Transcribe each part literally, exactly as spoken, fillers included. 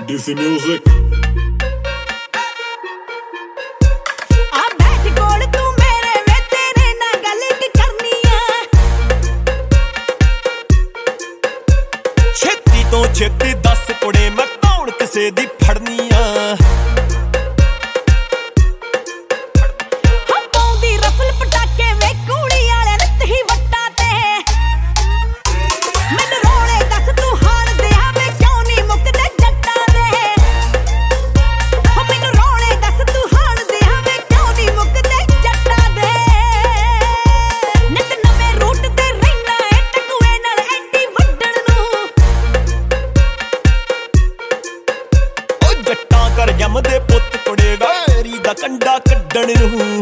D C Music। छेती तो छेती दस कुड़े मैं कौन किसे दी फड़नी आ ਜੰਮਦੇ ਪੁੱਤ ਕੁੜੇ ਵੈਰੀ ਦਾ ਕੰਡਾ ਕੱਢਣ ਨੂੰ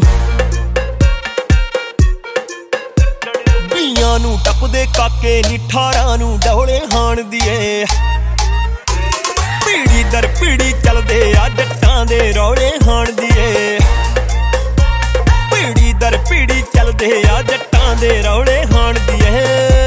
ਬੀਆਂ ਨੂੰ ਟੱਪਦੇ ਕਾਕੇ ਨੀ ਠਾਰਾਂ ਨੂੰ ਡੋਲੇ ਹਾਣ ਦੀਏ ਪੀੜੀ ਦਰ ਪੀੜੀ ਚੱਲਦੇ ਆ ਜੱਟਾਂ ਦੇ ਰੌਲੇ ਹਾਣ ਦੀਏ ਪੀੜੀ ਦਰ ਪੀੜੀ ਚੱਲਦੇ ਆ ਜੱਟਾਂ ਦੇ ਰੌਲੇ ਹਾਣ ਦੀਏ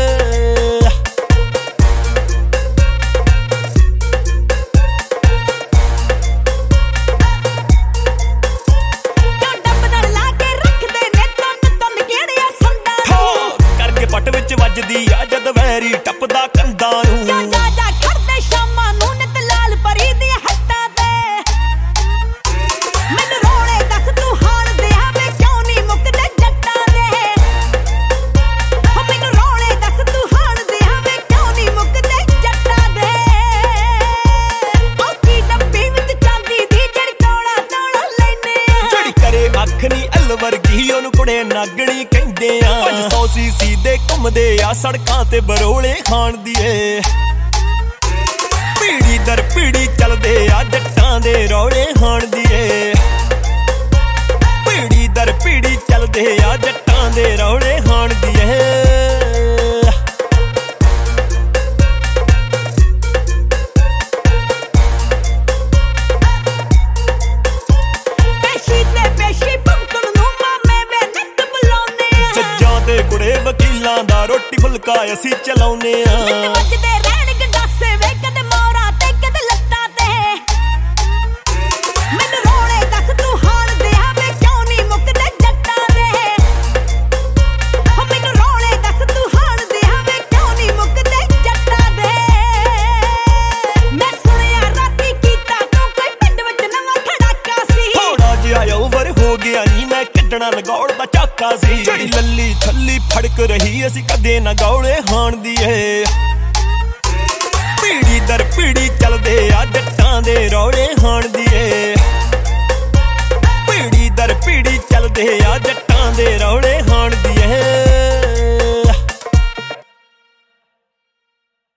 ਵੱਜਦੀ ਆ ਜਦ ਵੈਰੀ ਟੱਪਦਾ ਕੰਧਾਂ ਨੂੰ ਜਾ ਜਾ ਜਾ ਖੜਦੇ ਸ਼ਾਮਾਂ ਨੂੰ ਨਿਤ ਲਾਲ ਪਰੀ ਦੀਆਂ ਹੱਟਾਂ ਤੇ ਮੈਨੂੰ ਰੋਲੇ ਦੱਸ ਤੂੰ ਹਾਣ ਦੇ ਆਵੇ ਕਿਉਂ ਨਹੀਂ ਮੁੱਕਦੇ ਜੱਟਾਂ ਦੇ ਹੋ ਮੈਨੂੰ ਰੋਲੇ ਦੱਸ ਤੂੰ ਹਾਣ ਦੇ ਆਵੇ ਕਿਉਂ ਨਹੀਂ ਮੁੱਕਦੇ ਜੱਟਾਂ ਦੇ ਔਖੀ ਡੱਬੀ ਵਿੱਚ ਚਾਂਦੀ ਦੀ ਜਿਹੜੀ ਤੋੜਾ ਤੋੜਾ ਲੈਨੇ ਆ ਜਿਹੜੀ ਕਰੇ ਅੱਖ ਨੀ ਅਲ ਵਰਗੀ ਉਹਨੂੰ ਕੁੜੇ ਨਾਗਣੀ ਕਹਿੰਦੇ ਆ ਪੰਜ ਸੌ ਸੀਸੀ ਦੇ ਘੁੰਮਦੇ ਆ ਸੜਕਾਂ ਤੇ ਬਰੋਲੇ ਖਾਣ ਦੀਏ ਪੀੜੀ ਦਰ ਪੀੜੀ ਚੱਲਦੇ ਆ ਜੱਟਾਂ ਦੇ ਰੌਲੇ ਹਾਣ ਦੀਏ ਪੀੜੀ ਦਰ ਪੀੜੀ ਚੱਲਦੇ ਆ ਜੱਟਾਂ ਦੇ ਰੌਲੇ ਹਾਣ ਦੀਏ ਵਕੀਲਾਂ ਦਾ ਰੋਟੀ ਫੁਲਕਾ ਅਸੀਂ ਚਲਾਉਨੇ ਆ ਵੱਜਦੇ ਰਹਿਣ ਗੰਡਾਸੇ ਵੇ ਕਦੇ ਮੋਰਾਂ ਤੇ ਕਦੇ ਲੱਤਾਂ ਤੇ ਮੈਨੂੰ ਰੋਲੇ ਦੱਸ ਤੂੰ ਹਾਣ ਦੇ ਆਵੇ ਕਿਉਂ ਨਹੀਂ ਮੁੱਕਦੇ ਜੱਟਾਂ ਦੇ ਹੋ ਮੈਨੂੰ ਰੋਲੇ ਦੱਸ ਤੂੰ ਹਾਣ ਦੇ ਆਵੇ ਕਿਉਂ ਨਹੀਂ ਮੁੱਕਦੇ ਜੱਟਾਂ ਦੇ ਮੈਂ ਸੁਣਿਆ ਰਾਤੀ ਕੀਤਾ ਤੂੰ ਕੋਈ ਪਿੰਡ ਵਿੱਚ ਨਵਾਂ ਖੜਾਕਾ ਸੀ ਥੋੜਾ ਜਿਹਾ ਓਵਰ ਹੋ ਗਿਆ ਨੀ ਮੈਂ ਕੱਢਣਾ ਲਗੌੜ ਦਾ ਝਾਕਾ ਸੀ ਜਿਹੜੀ ਲੱਲੀ ਥੱਲੀ ਫੜਕ ਰਹੀ ਅਸੀਂ ਕਦੇ ਨਾ ਗੌਲੇ ਹਾਣ ਦੀਏ ਪੀੜੀ ਦਰ ਪੀੜੀ ਚੱਲਦੇ ਆ ਜੱਟਾਂ ਦੇ ਰੌਲੇ ਹਾਣ ਦੀਏ ਪੀੜੀ ਦਰ ਪੀੜੀ ਚੱਲਦੇ ਆ ਜੱਟਾਂ ਦੇ ਰੌਲੇ ਹਾਣ ਦੀਏ